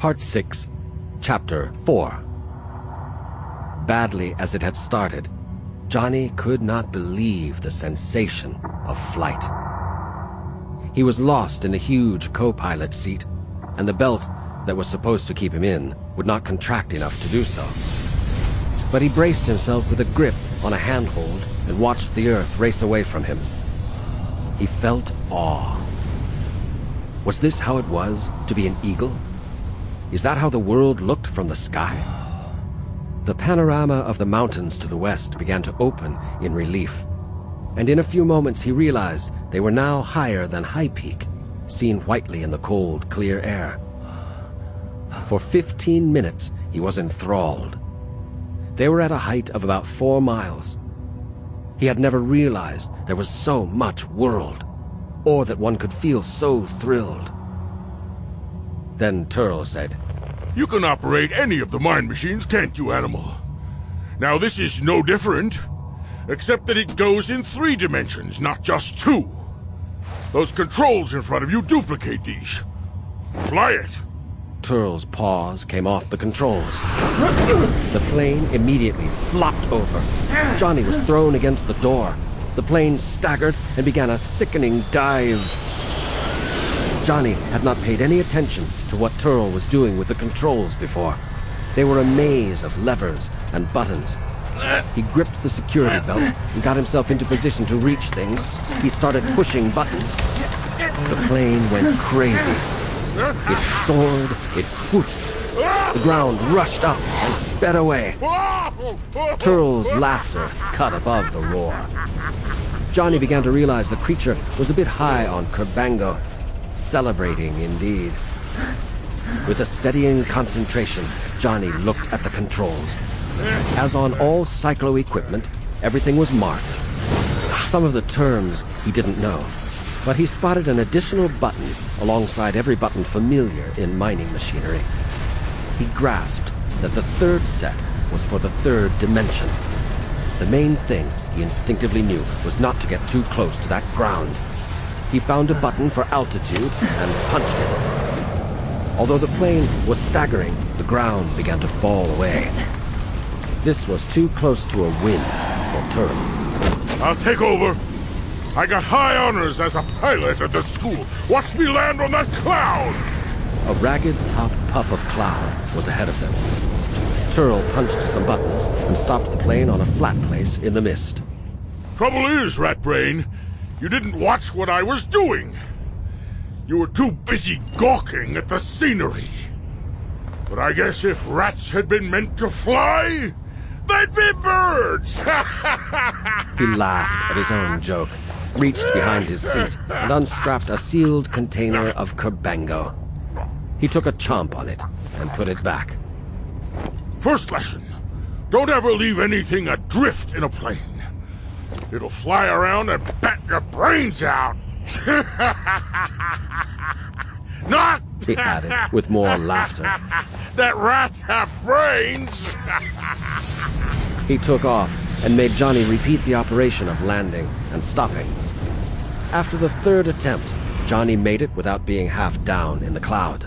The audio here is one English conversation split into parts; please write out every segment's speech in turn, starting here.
Part 6, Chapter 4. Badly as it had started, Johnny could not believe the sensation of flight. He was lost in the huge co-pilot seat, and the belt that was supposed to keep him in would not contract enough to do so. But he braced himself with a grip on a handhold and watched the Earth race away from him. He felt awe. Was this how it was to be an eagle? Is that how the world looked from the sky? The panorama of the mountains to the west began to open in relief, and in a few moments he realized they were now higher than High Peak, seen whitely in the cold, clear air. For 15 minutes he was enthralled. They were at a height of about 4 miles. He had never realized there was so much world, or that one could feel so thrilled. Then Turl said, "You can operate any of the mind machines, can't you, animal? Now this is no different, except that it goes in 3 dimensions, not just 2. Those controls in front of you duplicate these. Fly it." Turl's paws came off the controls. The plane immediately flopped over. Johnny was thrown against the door. The plane staggered and began a sickening dive. Johnny had not paid any attention to what Turl was doing with the controls before. They were a maze of levers and buttons. He gripped the security belt and got himself into position to reach things. He started pushing buttons. The plane went crazy. It soared, it swooped. The ground rushed up and sped away. Turl's laughter cut above the roar. Johnny began to realize the creature was a bit high on Kerbango. Celebrating, indeed. With a steadying concentration, Johnny looked at the controls. As on all cyclo equipment, everything was marked. Some of the terms he didn't know, but he spotted an additional button alongside every button familiar in mining machinery. He grasped that the 3rd set was for the 3rd dimension. The main thing he instinctively knew was not to get too close to that ground. He found a button for altitude and punched it. Although the plane was staggering, the ground began to fall away. This was too close to a win for Turl. "I'll take over. I got high honors as a pilot at the school. Watch me land on that cloud!" A ragged top puff of cloud was ahead of them. Turl punched some buttons and stopped the plane on a flat place in the mist. "Trouble is, Ratbrain, you didn't watch what I was doing. You were too busy gawking at the scenery. But I guess if rats had been meant to fly, they'd be birds!" He laughed at his own joke, reached behind his seat, and unstrapped a sealed container of Kerbango. He took a chomp on it and put it back. "First lesson, don't ever leave anything adrift in a plane. It'll fly around and bat your brains out." "Not," he added, with more laughter, "that rats have brains." He took off and made Johnny repeat the operation of landing and stopping. After the 3rd attempt, Johnny made it without being half down in the cloud.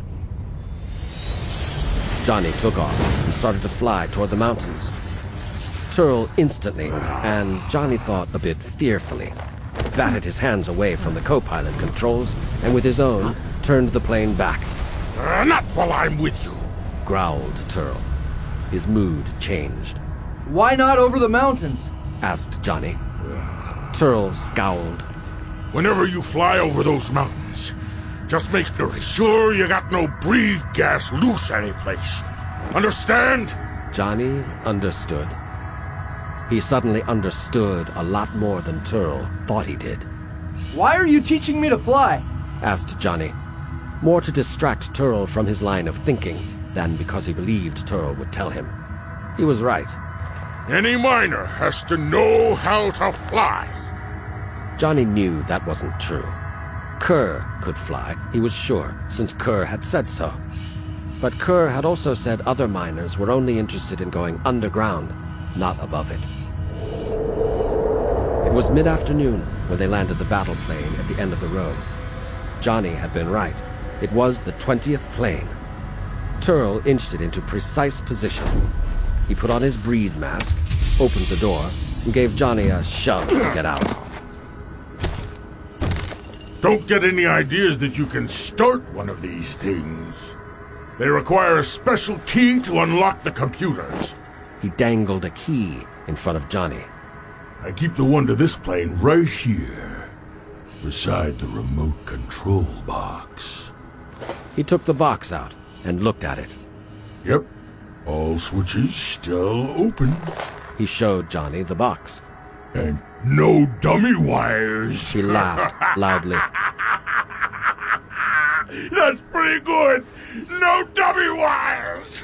Johnny took off and started to fly toward the mountains. Turl instantly, and Johnny thought a bit fearfully, batted his hands away from the co-pilot controls, and with his own, turned the plane back. "Not while I'm with you," growled Turl. His mood changed. "Why not over the mountains?" asked Johnny. Turl scowled. "Whenever you fly over those mountains, just make very sure you got no breathe gas loose anyplace. Understand?" Johnny understood. He suddenly understood a lot more than Turl thought he did. "Why are you teaching me to fly?" asked Johnny, more to distract Turl from his line of thinking than because he believed Turl would tell him. He was right. "Any miner has to know how to fly." Johnny knew that wasn't true. Kerr could fly, he was sure, since Kerr had said so. But Kerr had also said other miners were only interested in going underground, not above it. It was mid-afternoon when they landed the battle plane at the end of the road. Johnny had been right. It was the 20th plane. Turl inched it into precise position. He put on his breed mask, opened the door, and gave Johnny a shove to get out. Don't get any ideas that you can start one of these things. They require a special key to unlock the computers. He dangled a key in front of Johnny. I keep the one to this plane right here, beside the remote control box. He took the box out and looked at it. Yep, all switches still open. He showed Johnny the box. And no dummy wires. He laughed loudly. That's pretty good. No dummy wires.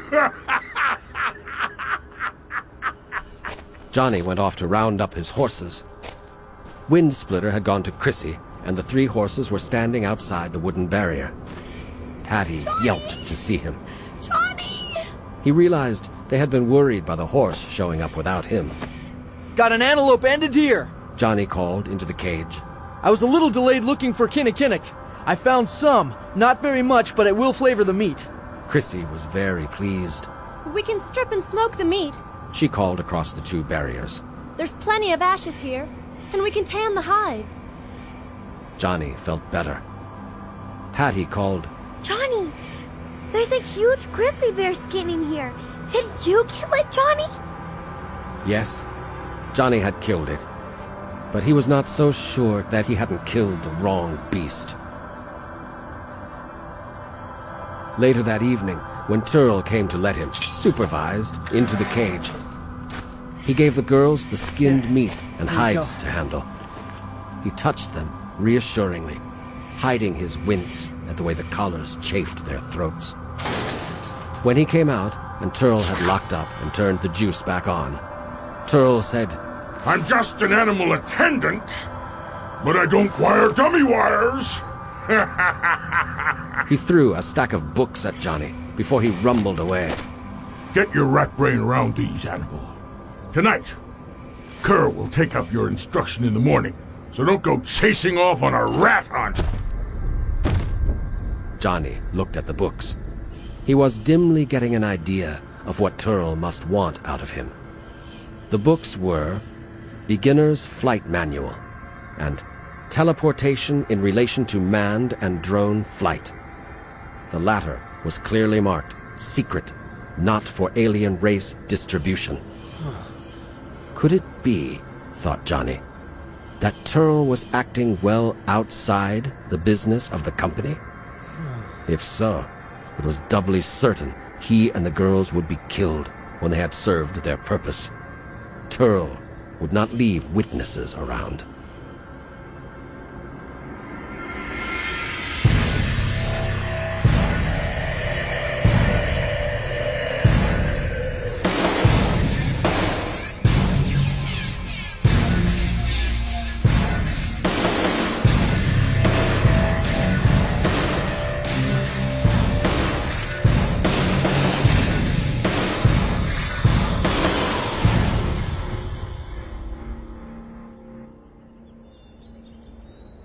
Johnny went off to round up his horses. Windsplitter had gone to Chrissy, and the 3 horses were standing outside the wooden barrier. Patty yelped to see him. Johnny! He realized they had been worried by the horse showing up without him. Got an antelope and a deer. Johnny called into the cage. I was a little delayed looking for kinnikinnick. I found some. Not very much, but it will flavor the meat. Chrissy was very pleased. We can strip and smoke the meat. She called across the 2 barriers. There's plenty of ashes here, and we can tan the hides. Johnny felt better. Patty called, Johnny, there's a huge grizzly bear skin in here. Did you kill it, Johnny? Yes, Johnny had killed it, but he was not so sure that he hadn't killed the wrong beast. Later that evening, when Turl came to let him, supervised, into the cage, he gave the girls the skinned meat and hides to handle. He touched them reassuringly, hiding his wince at the way the collars chafed their throats. When he came out and Turl had locked up and turned the juice back on, Turl said, I'm just an animal attendant, but I don't wire dummy wires. He threw a stack of books at Johnny before he rumbled away. Get your rat brain around these, animal. Tonight, Kerr will take up your instruction in the morning, so don't go chasing off on a rat hunt. Johnny looked at the books. He was dimly getting an idea of what Turl must want out of him. The books were Beginner's Flight Manual and Teleportation in Relation to Manned and Drone Flight. The latter was clearly marked Secret, Not for Alien Race Distribution. Could it be, thought Johnny, that Turl was acting well outside the business of the company? If so, it was doubly certain he and the girls would be killed when they had served their purpose. Turl would not leave witnesses around.